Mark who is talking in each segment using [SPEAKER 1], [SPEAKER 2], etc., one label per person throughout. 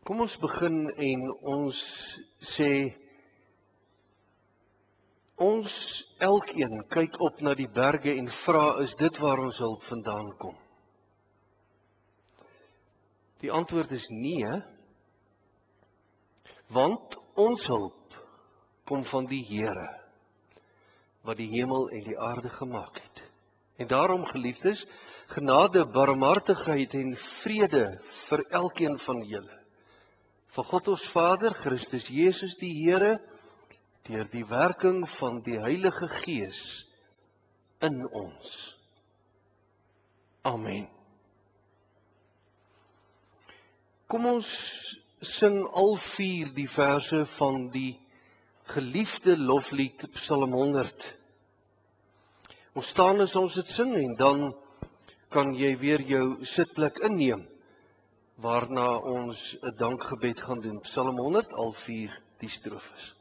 [SPEAKER 1] Kom ons begin en ons sê, ons elkeen kyk op na die berge en vra, is dit waar ons hulp vandaan kom? Die antwoord is nee, want ons hulp kom van die Here, wat die hemel en die aarde gemaak het. En daarom, geliefdes, genade, barmhartigheid en vrede vir elkeen van julle. Van God ons Vader, Christus Jesus die Here, deur die werking van die Heilige Gees in ons. Amen. Kom ons sing al 4 die verse van die geliefde loflied Psalm 100. Ons staan as ons dit sing en dan kan jy weer jou sitplek inneem, waarna ons 'n dankgebed gaan doen. Psalm 100, al 4 die strofes.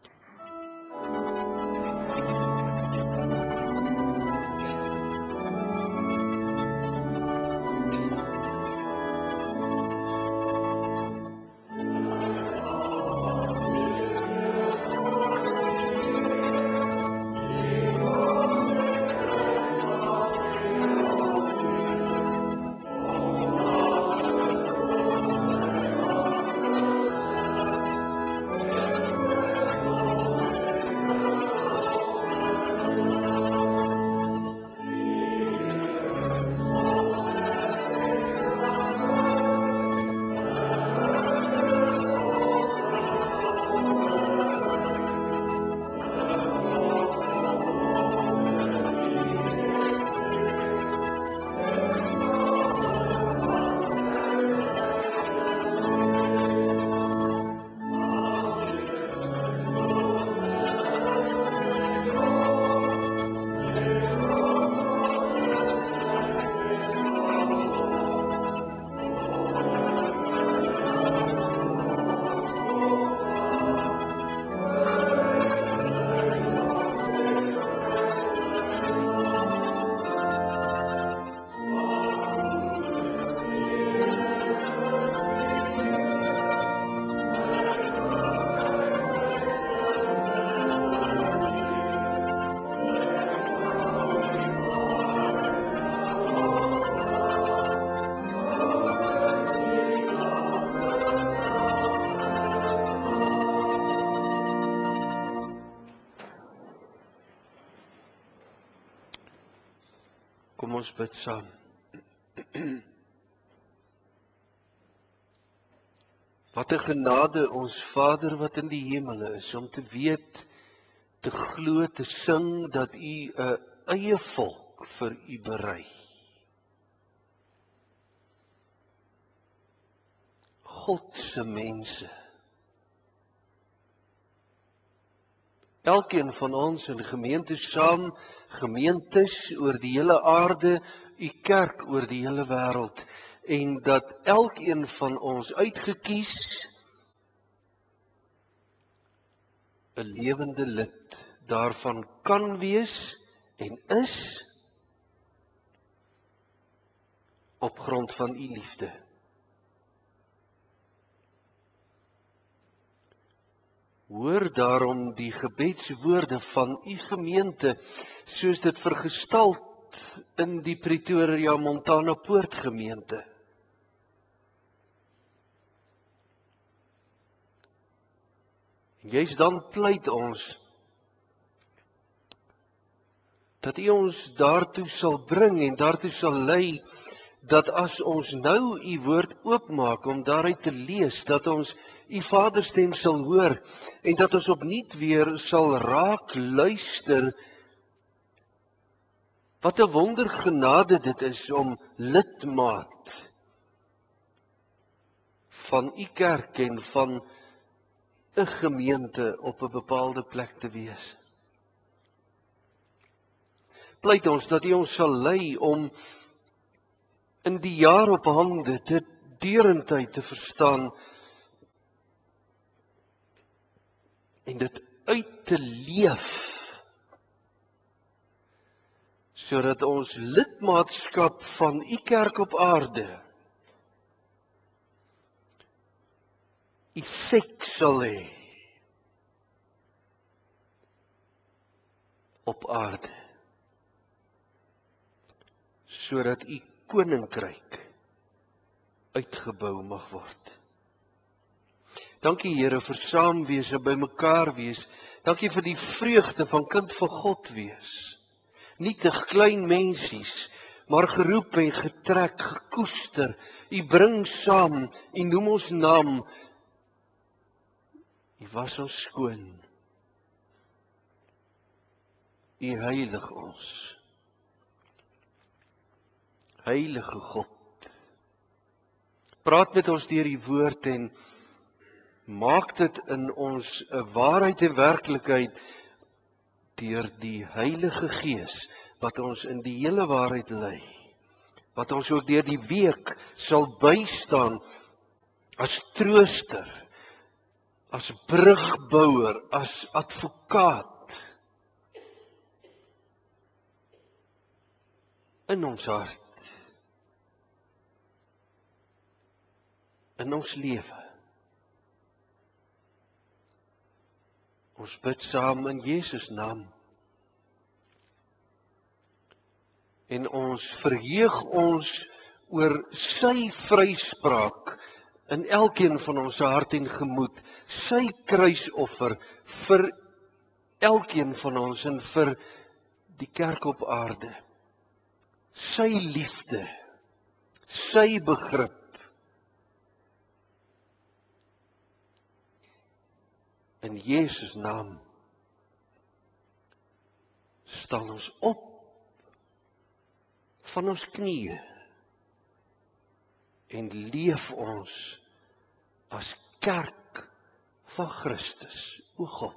[SPEAKER 1] Kom ons bid saam. Wat 'n genade ons Vader wat in die hemele is, om te weet, te glo, te sing, dat U 'n eie volk vir U berei. God se mense. Elkeen van ons in gemeentes saam, gemeentes oor die hele aarde, U kerk oor die hele wêreld, en dat elkeen van ons uitgekies 'n lewende lid daarvan kan wees en is op grond van U liefde. Hoor daarom die gebedswoorde van U gemeente, soos dit vergestald in die Pretoria Montana Poort gemeente. En juist dan pleit ons dat U ons daartoe sal bring en daartoe sal lei, dat as ons nou U woord oopmaak om daaruit te lees, dat ons U Vaderstem sal hoor en dat ons opnuut weer sal raak luister. Wat 'n wondergenade dit is om lidmaat van U kerk en van 'n gemeente op 'n bepaalde plek te wees. Pleit ons dat U ons sal lei om in die jaar op hande dit deurentyd te verstaan en dit uit te leef, sodat ons lidmaatskap van U kerk op aarde effek sal hê op aarde, sodat u koninkryk uitgebou mag word. Dankie Here vir saam wees en by mekaar wees. Dankie vir die vreugde van kind van God wees. Nietig klein mensies, maar geroep en getrek, gekoester. U bring saam, u noem ons naam. U was ons skoon. U heilig ons. Heilige God. Praat met ons deur die woord en maak dit in ons 'n waarheid en werklikheid deur die Heilige Gees wat ons in die hele waarheid lei. Wat ons ook deur die week sal bystaan as trooster, as brugbouer, as advokaat in ons hart, in ons lewe. Ons bid saam in Jesus naam. En ons verheug ons oor sy vryspraak in elkeen van ons hart en gemoed, sy kruisoffer vir elkeen van ons en vir die kerk op aarde. Sy liefde, sy begrip. In Jesus naam staan ons op van ons knieë en leef ons as kerk van Christus, o God,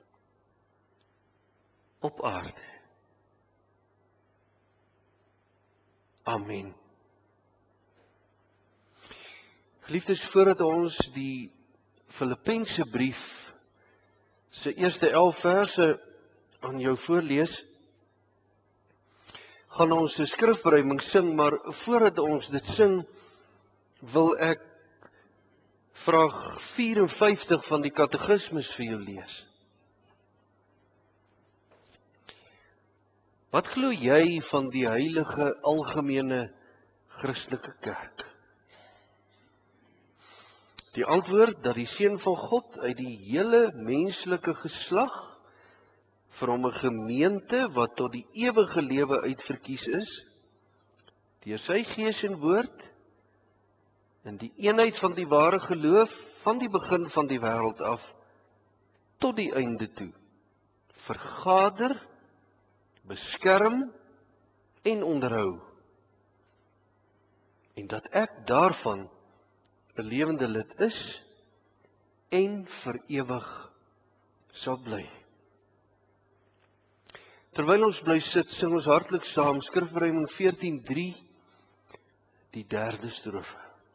[SPEAKER 1] op aarde. Amen. Geliefdes, voordat ons die Filippense brief se eerste 11 verse aan jou voorlees, gaan ons 'n skrifberuiming sing, maar voordat ons dit sing, wil ek vraag 54 van die katekismus vir jou lees. Wat glo jy van die heilige algemene Christelike kerk? Die antwoord dat die Seun van God uit die hele menslike geslag vir hom 'n gemeente wat tot die ewige lewe uitverkies is, deur sy gees en woord, in die eenheid van die ware geloof van die begin van die wêreld af tot die einde toe, vergader, beskerm en onderhou, en dat ek daarvan 'n lewende lid is en vir ewig sal bly. Terwyl ons bly sit, sing ons hartlik saam skrifberuiming 14:3, die derde strofe.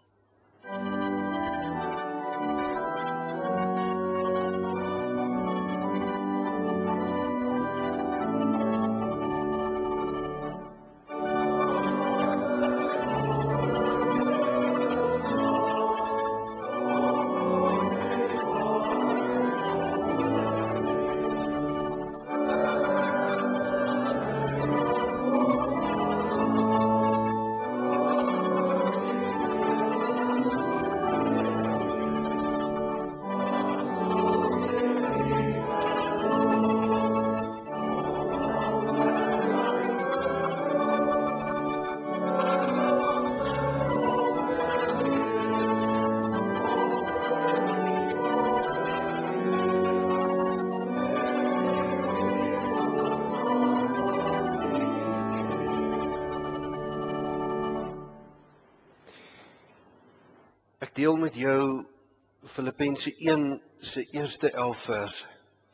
[SPEAKER 1] Ek deel met jou Filippense 1 se eerste 11 verse.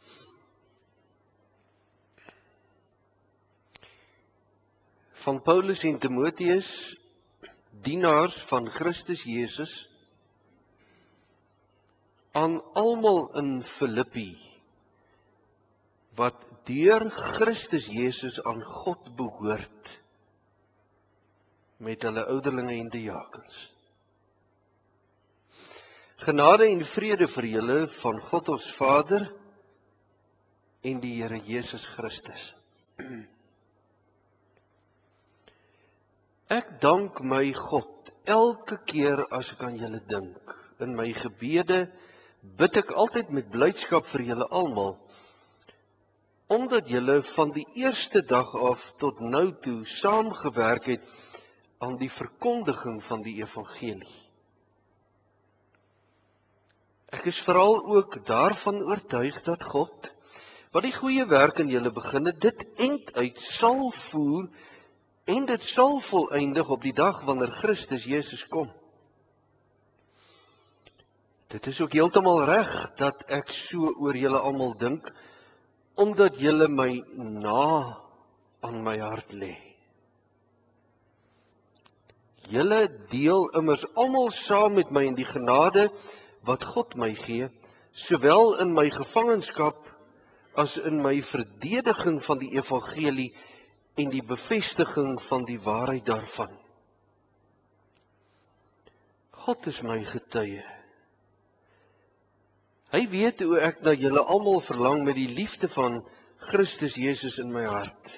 [SPEAKER 1] Van Paulus en Timoteus, dienaars van Christus Jesus, aan almal in Filippi, wat deur Christus Jesus aan God behoort, met hulle ouderlinge en diakens. Genade en vrede vir julle van God ons Vader en die Here Jesus Christus. Ek dank my God elke keer as ek aan julle dink. In my gebede bid ek altyd met blydskap vir julle almal, omdat julle van die eerste dag af tot nou toe saamgewerk het aan die verkondiging van die evangelie. Ek is veral ook daarvan oortuig dat God, wat die goeie werk in julle begin het, dit einduit sal voer en dit sal volëindig op die dag wanneer Christus Jesus kom. Dit is ook heeltemal reg dat ek so oor julle almal dink, omdat julle my na aan my hart lê. Julle deel immers almal saam met my in die genade wat God my gee, sowel in my gevangenskap as in my verdediging van die evangelie en die bevestiging van die waarheid daarvan. God is my getuie. Hy weet hoe ek na julle almal verlang met die liefde van Christus Jesus in my hart.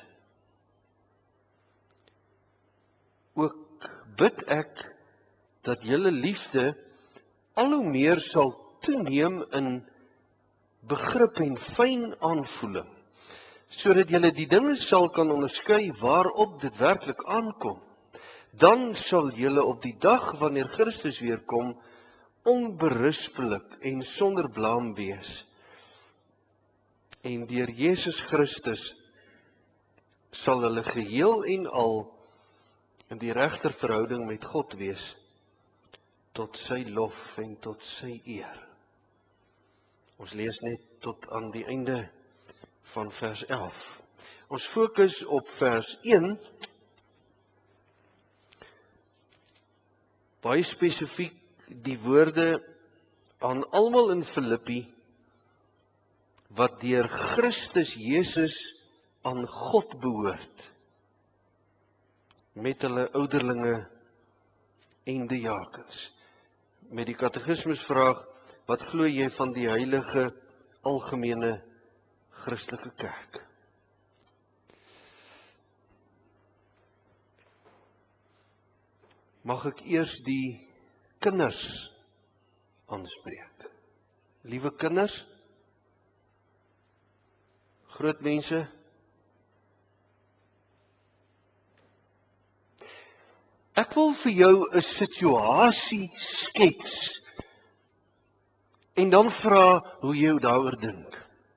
[SPEAKER 1] Ook bid ek dat julle liefde al hoe meer sal toeneem in begrip en fyn aanvoeling, sodat julle die dinge sal kan onderskei waarop dit werklik aankom. Dan sal julle op die dag wanneer Christus weer kom, onberispelik en sonder blaam wees. En deur Jesus Christus sal hulle geheel en al in die regte verhouding met God wees, tot sy lof en tot sy eer. Ons lees net tot aan die einde van vers 11. Ons fokus op vers 1, baie spesifiek die woorde aan almal in Filippi, wat deur Christus Jesus aan God behoort, met hulle ouderlinge en diakens. Met die katekismus vraag, wat glo jy van die heilige algemene Christelike kerk? Mag ek eers die kinders aanspreek? Liewe kinders, groot mense, ek wil vir jou 'n situasie skets en dan vra hoe jy daaroor dink.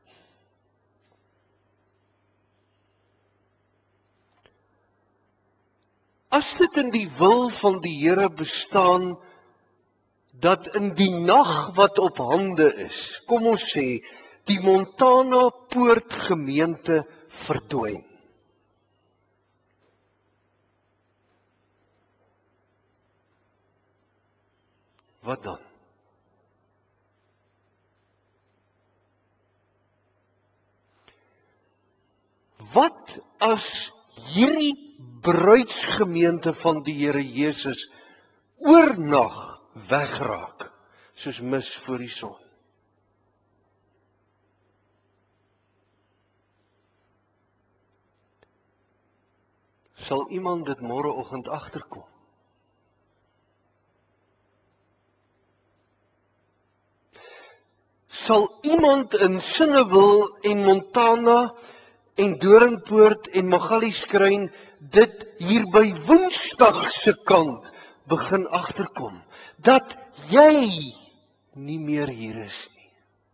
[SPEAKER 1] As dit in die wil van die Here bestaan, dat in die nag wat op hande is, kom ons sê, die Montana Poort gemeente verdwyn. Wat dan? Wat as hierdie bruidsgemeente van die Here Jesus oornag wegraak, soos mis voor die son? Sal iemand dit môreoggend agterkom? Sal iemand in Sinnewil en Montana en Doringpoort en Magalieskryn dit hier by Woensdag se kant begin agterkom, dat jy nie meer hier is nie?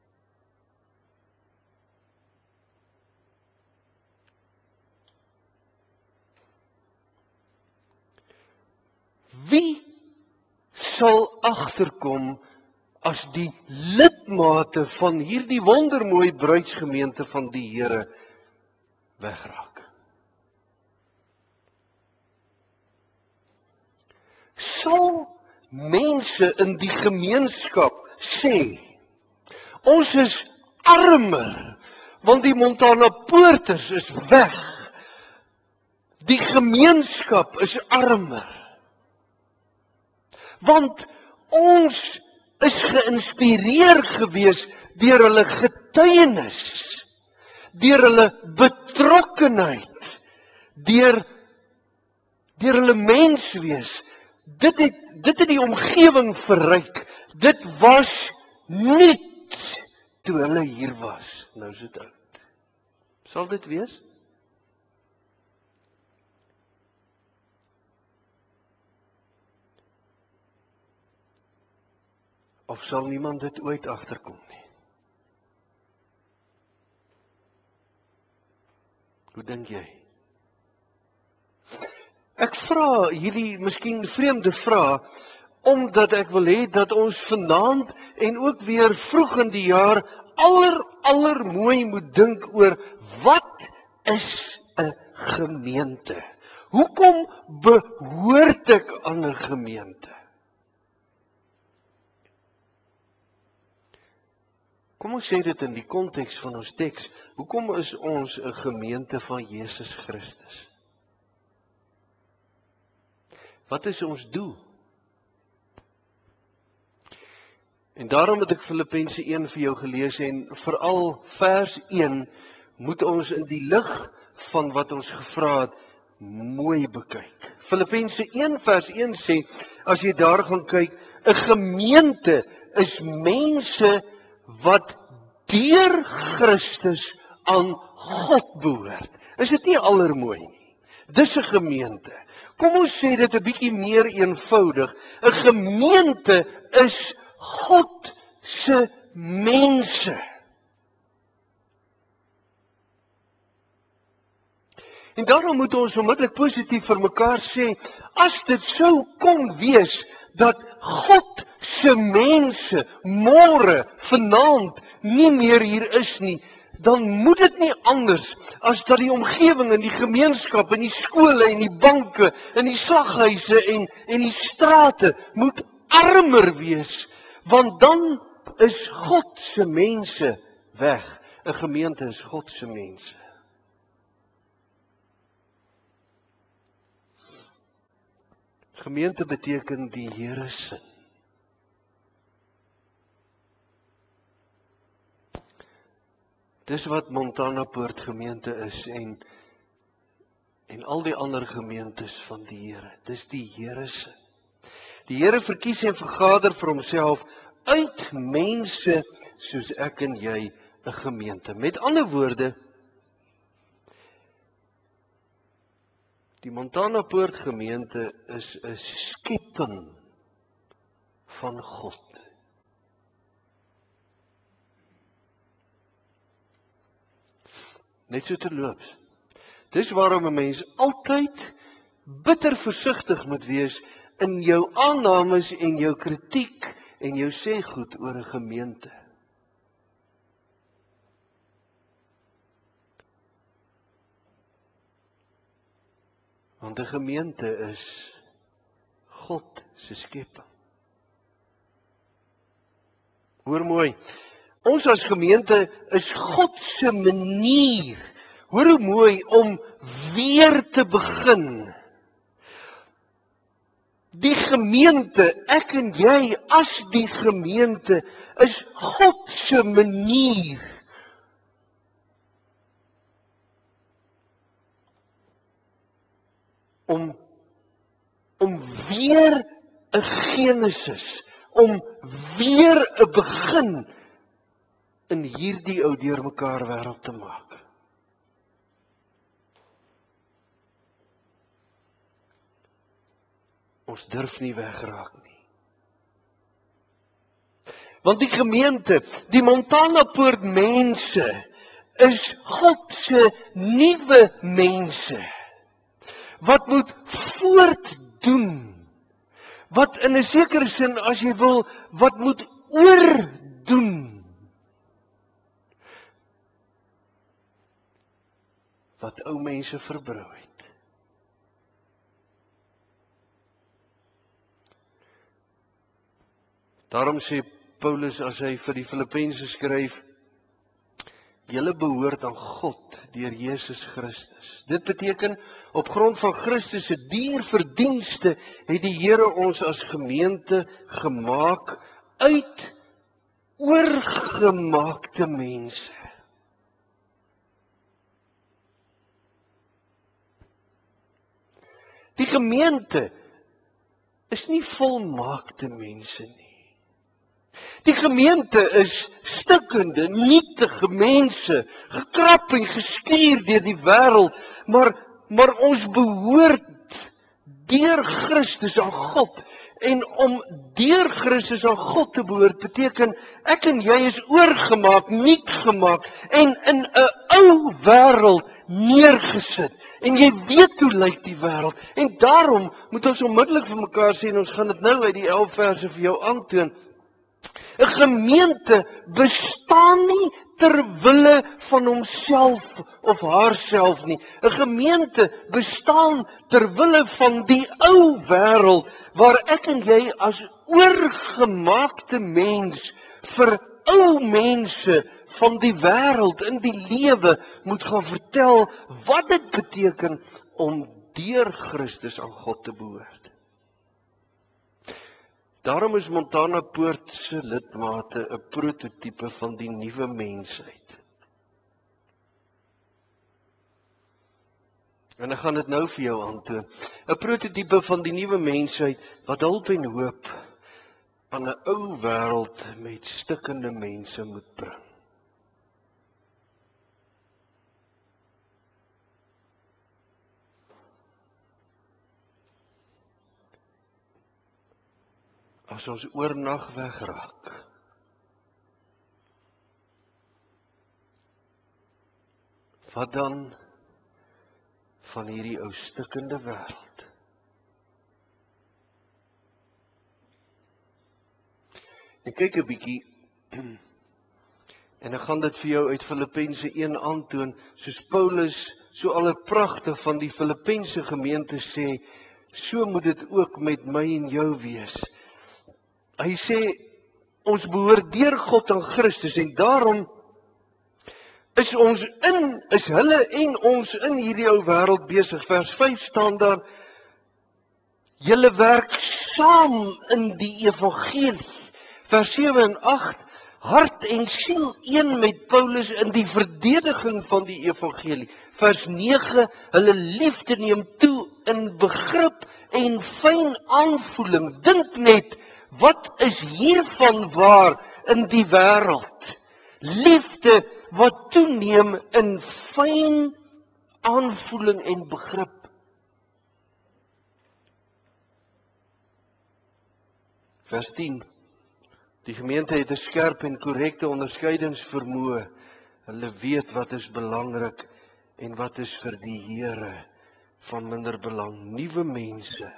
[SPEAKER 1] Wie sal agterkom as die lidmate van hierdie wondermooi bruidsgemeente van die Here wegraak? Sal mense in die gemeenskap sê, ons is armer, want die Montana Poorters is weg. Die gemeenskap is armer, want ons is geïnspireer gewees deur hulle getuienis, deur hulle betrokkenheid, deur hulle menswees. Dit het die omgewing verryk. Dit was nuut toe hulle hier was. Nou is dit oud. Sal dit wees? Of sal niemand dit ooit agterkom nie? Hoe dink jy? Ek vra hierdie miskien vreemde vraag, omdat ek wil hê dat ons vanaand en ook weer vroeg in die jaar allermooi moet dink oor wat is 'n gemeente? Hoekom behoort ek aan 'n gemeente? Kom ons sê dit in die konteks van ons teks. Hoekom is ons 'n gemeente van Jesus Christus? Wat is ons doel? En daarom het ek Filippense 1 vir jou gelees en veral vers 1 moet ons in die lig van wat ons gevra het mooi bekyk. Filippense 1 vers 1 sê, as jy daar gaan kyk, 'n gemeente is mense wat deur Christus aan God behoort. Is dit nie allermooi nie? Dis 'n gemeente. Kom ons sê dit 'n bietjie meer eenvoudig. 'n Gemeente is God se mense. En daarom moet ons onmiddellik positief vir mekaar sê, as dit sou kon wees dat God se mense môre, vanaand nie meer hier is nie, dan moet dit nie anders as dat die omgewing en die gemeenskap en die skole en die banke en die slaghuise en die strate moet armer wees, want dan is God se mense weg. 'n Gemeente is God se mense. Gemeente beteken die Here se. Dis wat Montana Poort gemeente is en al die ander gemeentes van die Here. Dis die Here se. Die Here verkies en vergader vir homself uit mense soos ek en jy 'n gemeente. Met ander woorde, die Montana Poort gemeente is 'n skepping van God. Net so terloops. Dis waarom 'n mens altyd bitter versigtig moet wees in jou aannames en jou kritiek en jou sê goed oor 'n gemeente. Want 'n gemeente is God se skepping. Hoor mooi. Ons as gemeente is God se manier, hoor hoe mooi, om weer te begin. Die gemeente, ek en jy as die gemeente, is God se manier om weer 'n Genesis, om weer 'n begin in hierdie ou deurmekaar wêreld te maak. Ons durf nie wegraak nie. Want die gemeente, die Montana Poort mense, is God se nuwe mense, wat moet voortdoen, wat in 'n sekere sin, as jy wil, wat moet oordoen, wat ou mense verbrou het. Daarom sê Paulus as hy vir die Filippense skryf, julle behoort aan God deur Jesus Christus. Dit beteken, op grond van Christus se dierverdienste het die Here ons as gemeente gemaak uit oorgemaakte mense. Die gemeente is nie volmaakte mense nie. Die gemeente is stikkende, nietige mense, gekrap en geskuur deur die wêreld, maar ons behoort deur Christus aan God. En om deur Christus aan God te behoort beteken ek en jy is oorgemaak, nuut gemaak en in 'n ou wêreld neergesit. En jy weet hoe lyk die wêreld. En daarom moet ons onmiddellik vir mekaar sê en ons gaan dit nou uit die 11 verse vir jou aantoon. 'n Gemeente bestaan nie ter wille van homself of haarself nie. 'n Gemeente bestaan ter wille van die ou wêreld waar ek en jy as oorgemaakte mens vir ou mense van die wêreld in die lewe moet gaan vertel wat dit beteken om deur Christus aan God te behoort. Daarom is Montana Poort se lidmate 'n prototipe van die nuwe mensheid. En ek gaan dit nou vir jou aantoon. 'n Prototipe van die nuwe mensheid wat hulp en hoop aan 'n ou wêreld met stikkende mense moet bring. As ons oornag wegraak, wat dan van hierdie ou stikkende wêreld? Ek kyk 'n bietjie en ek gaan dit vir jou uit Filippense 1 aantoon, soos Paulus so al pragtig van die Filippense gemeente sê, so moet dit ook met my en jou wees. Hy sê, ons behoort deur God aan Christus en daarom is hulle en ons in hierdie ou wêreld besig. Vers 5 staan daar, julle werk saam in die evangelie. Vers 7 en 8, hart en siel een met Paulus in die verdediging van die evangelie. Vers 9, hulle liefde neem toe in begrip en fyn aanvoeling. Dink net, wat is hiervan waar in die wêreld? Liefde wat toeneem in fyn aanvoeling en begrip. Vers 10. Die gemeente het 'n skerp en korrekte onderskeidingsvermoë. Hulle weet wat is belangrik en wat is vir die Here van minder belang. Nuwe mense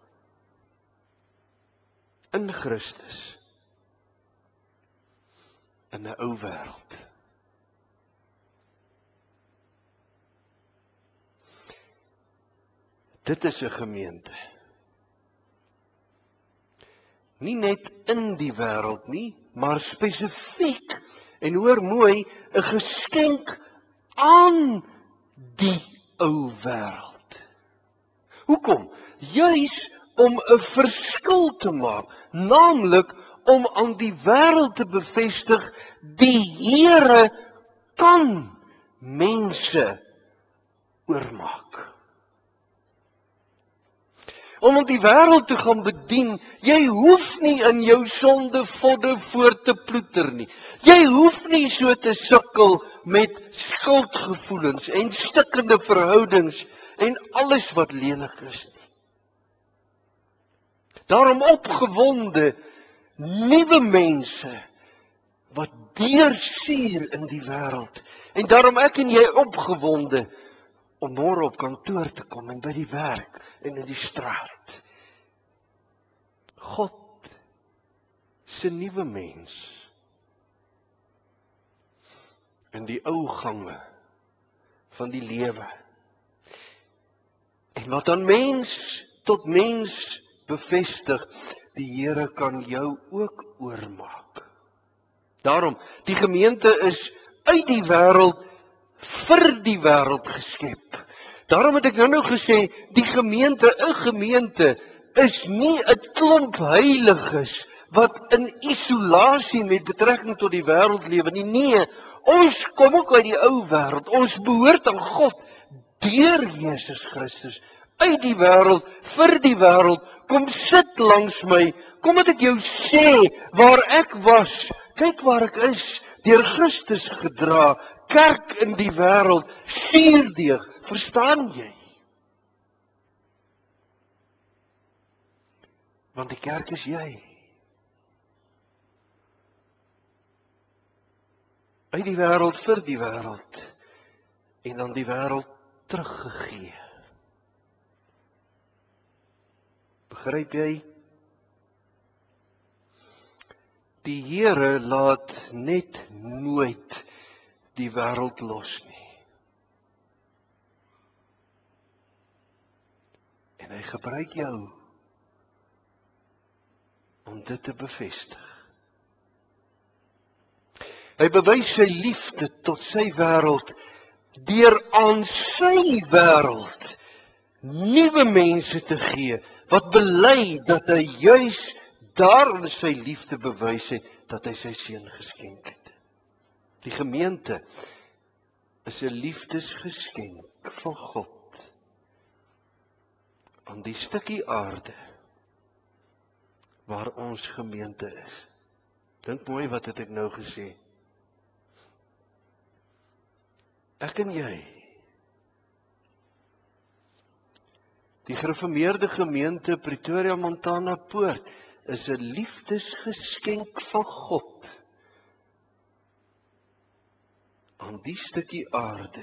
[SPEAKER 1] in Christus in 'n ou wêreld. Dit is 'n gemeente. Nie net in die wêreld nie, maar spesifiek, en hoor mooi, 'n geskenk aan die ou wêreld. Hoekom? Juis om 'n verskil te maak, naamlik om aan die wêreld te bevestig, die Here kan mense oormaak. Om aan die wêreld te gaan bedien, jy hoef nie in jou sonde vodde voor te ploeter nie. Jy hoef nie so te sukkel met skuldgevoelens en stikkende verhoudings en alles wat lelik is nie. Daarom opgewonde, nuwe mense wat deursuur in die wêreld. En daarom ek en jy opgewonde om môre op kantoor te kom en by die werk en in die straat. God se nuwe mens in die ou gange van die lewe. En wat dan mens tot mens bevestig, die Here kan jou ook oormaak. Daarom, die gemeente is uit die wêreld vir die wêreld geskep. Daarom het ek nou gesê, die gemeente, 'n gemeente is nie 'n klomp heiliges wat in isolasie met betrekking tot die wêreld lewe nie. Nee, ons kom ook uit die ou wêreld. Ons behoort aan God deur Jesus Christus uit die wêreld vir die wêreld. Kom sit langs my. Kom dat ek jou sê waar ek was. Kyk waar ek is. Deur Christus gedra. Kerk in die wêreld. Suurdeeg. Verstaan jy? Want die kerk is jy. Uit die wêreld vir die wêreld. En dan die wêreld teruggegee. Begryp jy? Die Here laat net nooit die wêreld los nie. En hy gebruik jou om dit te bevestig. Hy bewys sy liefde tot sy wêreld deur aan sy wêreld nuwe mense te gee wat bely dat hy juis daarin sy liefde bewys het dat hy sy seun geskenk het. Die gemeente is 'n liefdesgeskenk van God aan die stukkie aarde waar ons gemeente is. Dink mooi wat het ek nou gesê. Ek en jy. Die gereformeerde gemeente Pretoria Montana Poort is 'n liefdesgeskenk van God aan die stukkie aarde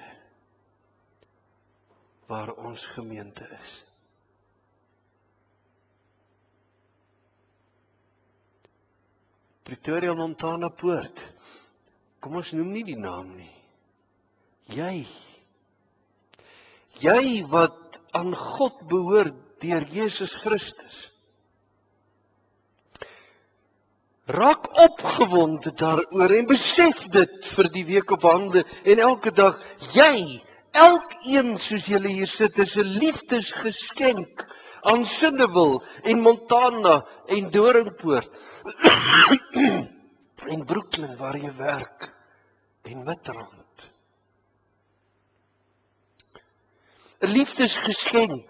[SPEAKER 1] waar ons gemeente is. Pretoria Montana Poort. Kom ons noem nie die naam nie. Jy wat aan God behoort deur Jesus Christus. Raak opgewonde daaroor en besef dit vir die week op hande en elke dag. Jy, elkeen soos julle hier sit, is 'n liefdesgeskenk aan Sinnewil en Montana en Doringpoort en Brooklyn waar jy werk en Midrand. 'n Liefdesgeskenk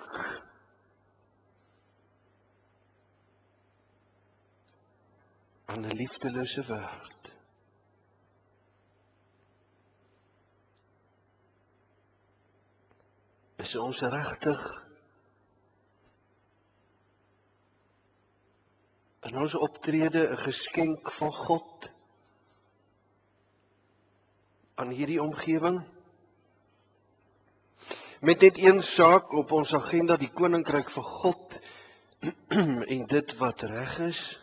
[SPEAKER 1] aan 'n liefdelose wêreld. Is ons regtig in ons optrede 'n geskenk van God aan hierdie omgewing? Met net een saak op ons agenda, die koninkryk van God en dit wat reg is.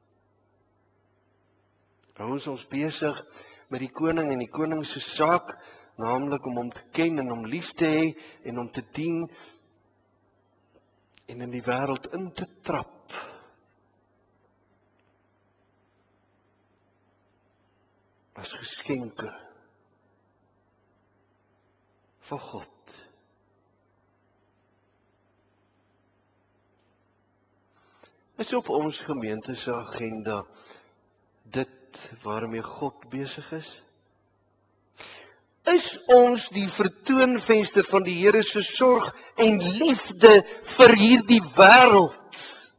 [SPEAKER 1] Hou ons besig met die koning en die koning se saak, naamlik om hom te ken en hom lief te hê en hom te dien en in die wêreld in te trap. As geskenke van God. Is op ons gemeente se agenda dit waarmee God besig is? Is ons die vertoonvenster van die Here se sorg en liefde vir hierdie wêreld?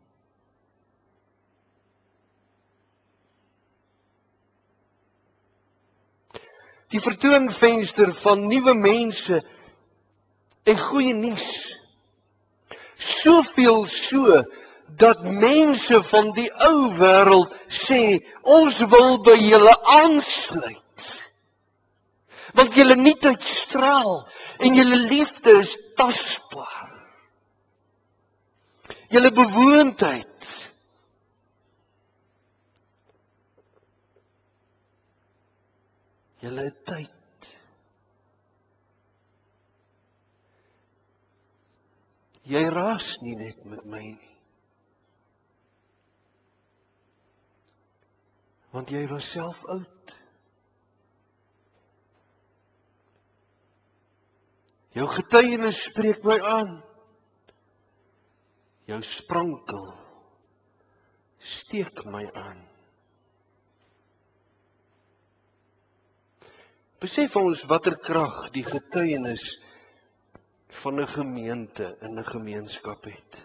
[SPEAKER 1] Die vertoonvenster van nuwe mense en goeie nuus. Soveel so dat mense van die ou wêreld sê, ons wil by julle aansluit. Want julle nuutheid straal en julle liefde is tasbaar. Julle bewoondheid. Julle tyd. Jy raas nie net met my nie. Want jy was self oud. Jou getuienis spreek my aan. jou sprankel, steek my aan. Besef ons watter krag die getuienis van 'n gemeente in 'n gemeenskap het.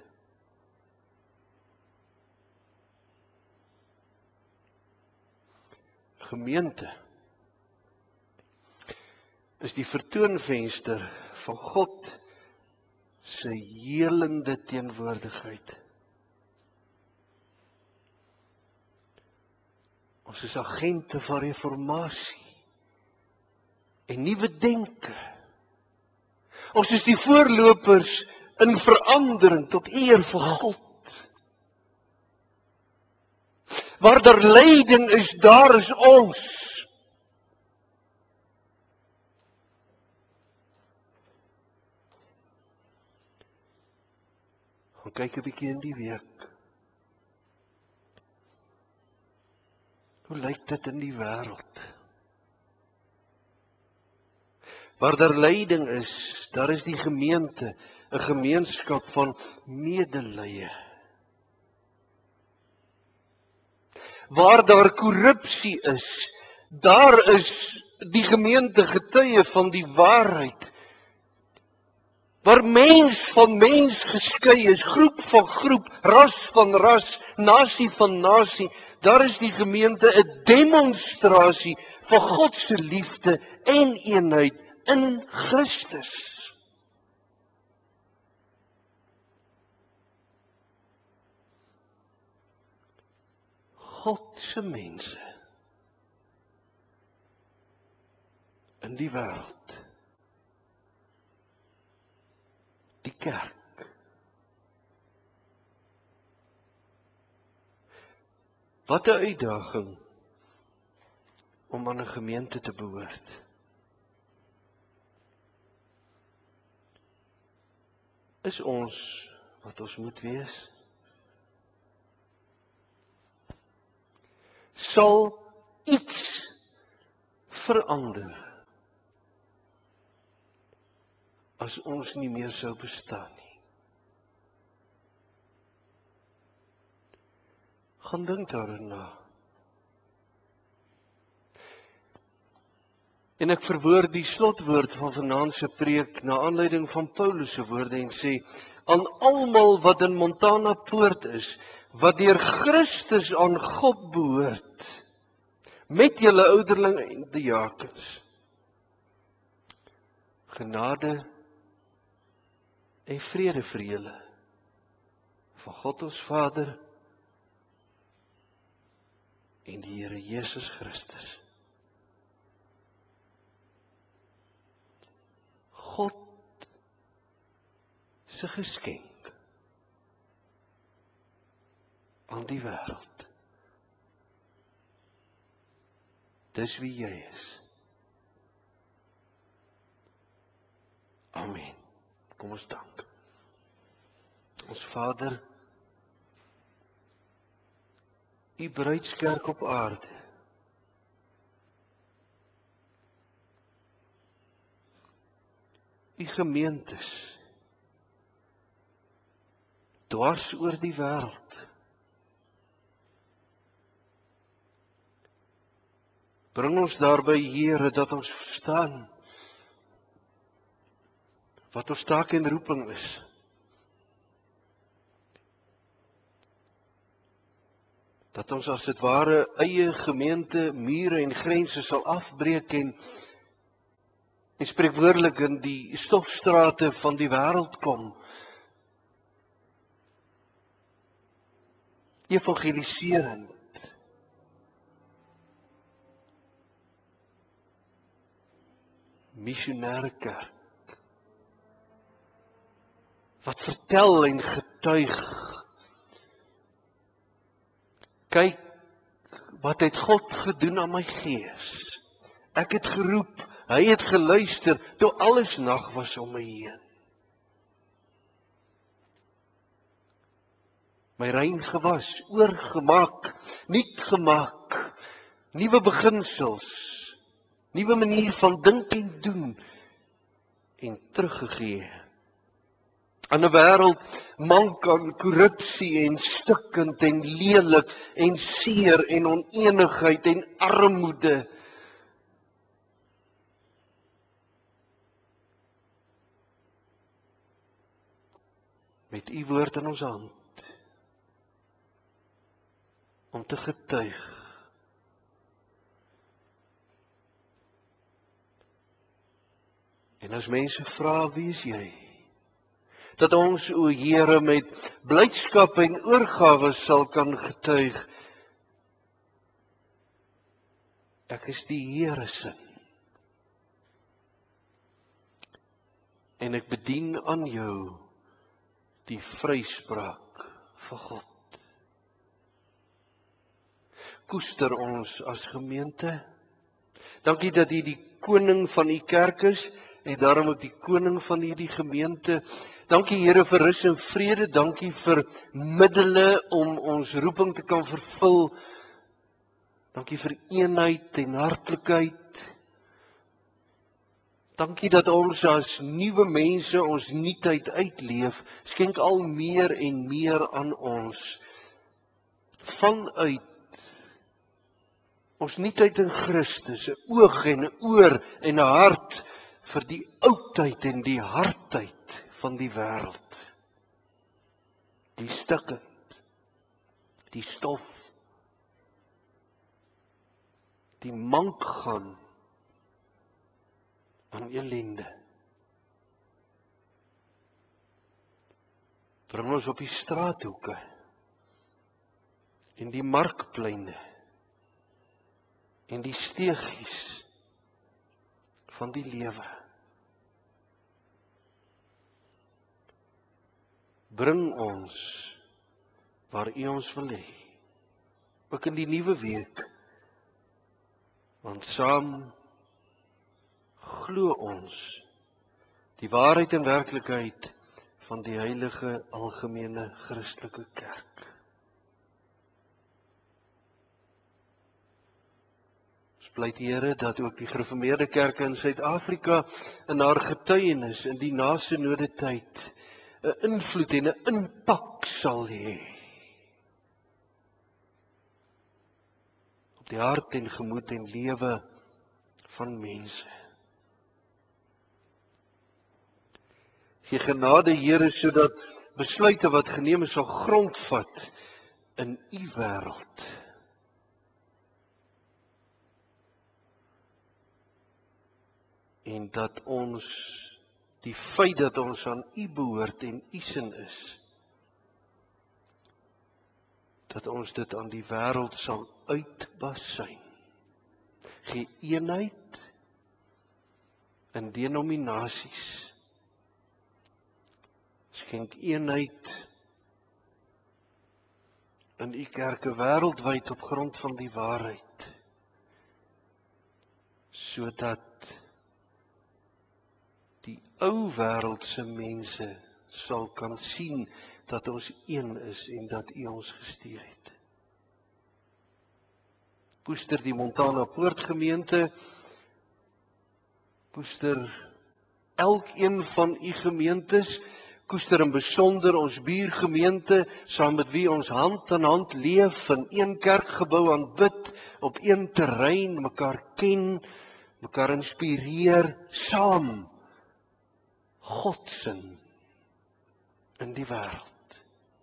[SPEAKER 1] Gemeente is die vertoonvenster van God se helende teenwoordigheid. Ons is agente van reformatie en nuwe denke. Ons is die voorlopers in verandering tot eer vir God. Waar daar lyding is, daar is ons. Gaan kyk 'n bietjie in die week. Hoe lyk dit in die wêreld? Waar daar lyding is, daar is die gemeente, 'n gemeenskap van medelee. Waar daar korrupsie is, daar is die gemeente getuie van die waarheid. Waar mens van mens geskei is, groep van groep, ras van ras, nasie van nasie, daar is die gemeente 'n demonstrasie van God se liefde en eenheid in Christus. God se mense in die wêreld. Die kerk. Wat 'n uitdaging om aan 'n gemeente te behoort. Is ons wat ons moet wees? Sal iets verander as ons nie meer sou bestaan nie? Gaan dink daarna. En ek verwoord die slotwoord van vanaand se preek na aanleiding van Paulus se woorde en sê, aan almal wat in Montana Poort is, wat deur Christus aan God behoort, met julle ouderlinge en diakens, genade en vrede vir julle, van God ons Vader en die Here Jesus Christus. God se geskenk aan die wêreld. Dis wie jy is. Amen. Kom ons dank. Ons Vader, U bruidskerk op aarde, U gemeentes, dwars oor die wêreld. Bring ons daarby, Here, dat ons verstaan wat ons taak en roeping is. Dat ons as dit ware eie gemeente, mure en grense sal afbreek en spreekwoordelik in die stofstrate van die wêreld kom. Evangeliserend. Missionêre kerk. Wat vertel en getuig. Kyk, wat het God gedoen aan my gees. Ek het geroep, hy het geluister, toe alles nag was om my heen. My rein gewas, oorgemaak, nuut gemaak, nuwe beginsels, nuwe manier van dink en doen, en teruggegee 'n wêreld mank aan korrupsie en stikkend en lelik en seer en onenigheid en armoede. Met u woord in ons hand om te getuig. En as mense vra, wie is jy? Dat ons, o Here, met blydskap en oorgawe sal kan getuig. Ek is die Here se. En ek bedien aan jou die vryspraak van God. Koester ons as gemeente. Dankie dat U die koning van U kerk is en daarom ook die koning van hierdie gemeente. Dankie Here vir rus en vrede. Dankie vir middele om ons roeping te kan vervul. Dankie vir eenheid en hartlikheid. Dankie dat ons as nuwe mense ons nuutheid uitleef. Skenk al meer en meer aan ons. Vanuit ons nuutheid in Christus, 'n oog en 'n oor en 'n hart vir die oudheid en die hardheid van die wêreld. Die stikkend, die stof, die mank gaan aan ellende. Bring ons op die straathoeke en die markpleine en die steegies van die lewe. Bring ons waar U ons wil hê, ook in die nuwe week, want saam glo ons die waarheid en werklikheid van die heilige algemene Christelike kerk. Pleit Here dat ook die gereformeerde kerke in Suid-Afrika in haar getuienis in die nasynode tyd 'n invloed en 'n impak sal hê op die hart en gemoed en lewe van mense. Gee genade Here sodat besluite wat geneem is sal grondvat in U wêreld. En dat ons die feit dat ons aan U behoort en U sin is, dat ons dit aan die wêreld sal uitbasyn. Gee eenheid in denominasies. Skenk eenheid in U kerke wêreldwyd op grond van die waarheid, sodat die ou wêreldse mense sal kan sien dat ons een is en dat U ons gestuur het. Koester die Montana Poortgemeente, koester elkeen van U gemeentes, koester in besonder ons buurgemeente, saam met wie ons hand aan hand leef, in een kerkgebou aanbid, op een terrein, mekaar ken, mekaar inspireer, saam Godsin in die wêreld.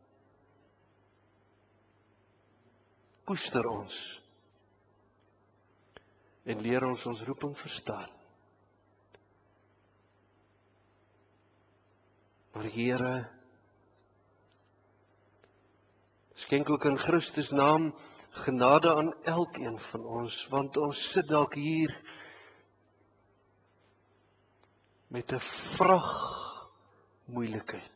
[SPEAKER 1] Koester ons en leer ons roeping verstaan. Maar Here, skenk ook in Christus naam genade aan elkeen van ons, want ons sit dalk hier met 'n vrag moeilikheid.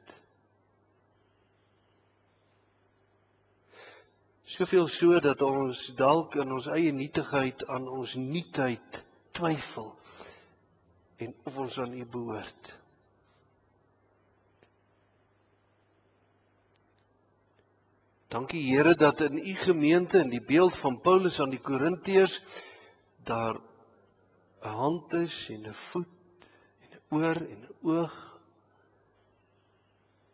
[SPEAKER 1] Soveel so dat ons dalk in ons eie nietigheid aan ons nuutheid twyfel en of ons aan U behoort. Dankie Here dat in U gemeente, in die beeld van Paulus aan die Korintiërs, daar 'n hand is en 'n voet, 'n oor en 'n oog.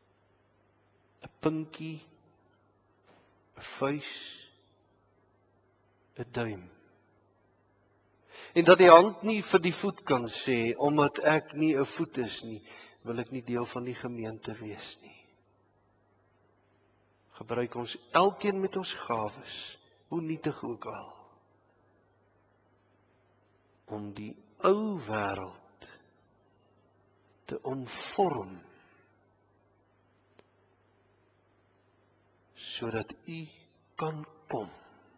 [SPEAKER 1] 'n pinkie, 'n vuis, 'n duim. En dat die hand nie vir die voet kan sê, omdat ek nie 'n voet is nie, wil ek nie deel van die gemeente wees nie. Gebruik ons elkeen met ons gawes, hoe nietig ook al, om die ou wêreld te omvorm, sodat U kan kom.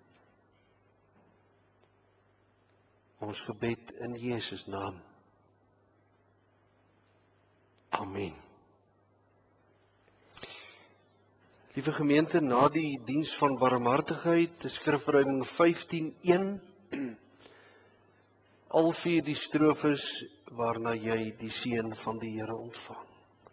[SPEAKER 1] Ons gebed in Jesus naam. Amen. Liewe gemeente, na die diens van barmhartigheid, skrifverhouding 15:1, al 4 die strofes waarna jy die seën van die Here ontvang.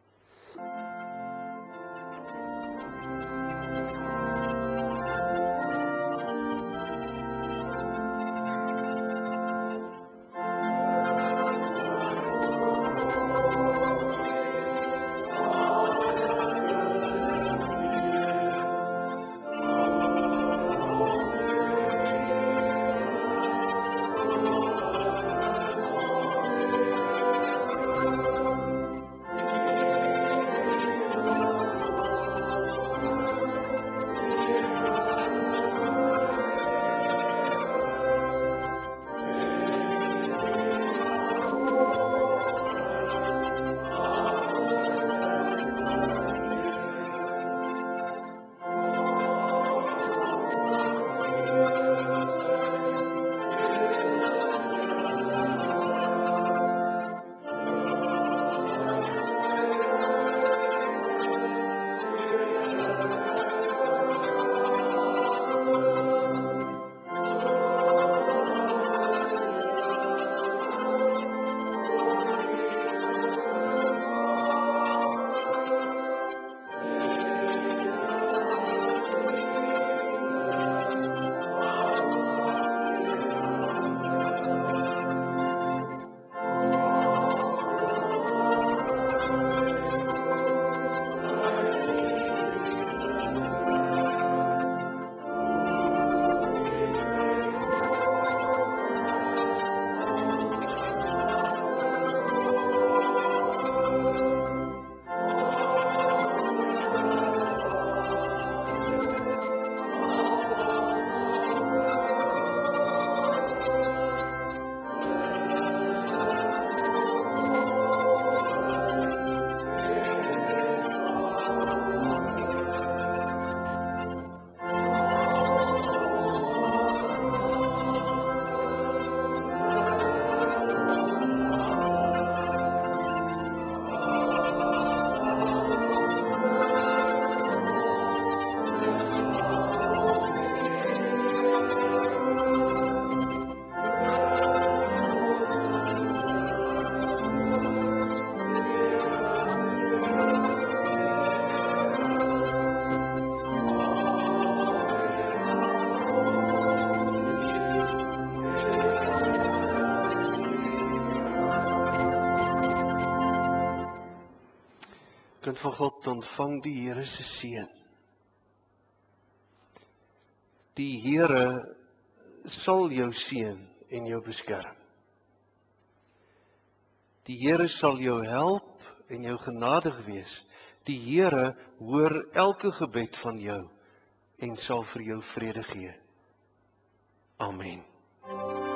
[SPEAKER 1] Kind van God, ontvang die Here se seën. Die Here sal jou seën en jou beskerm. Die Here sal jou help en jou genadig wees. Die Here hoor elke gebed van jou en sal vir jou vrede gee. Amen.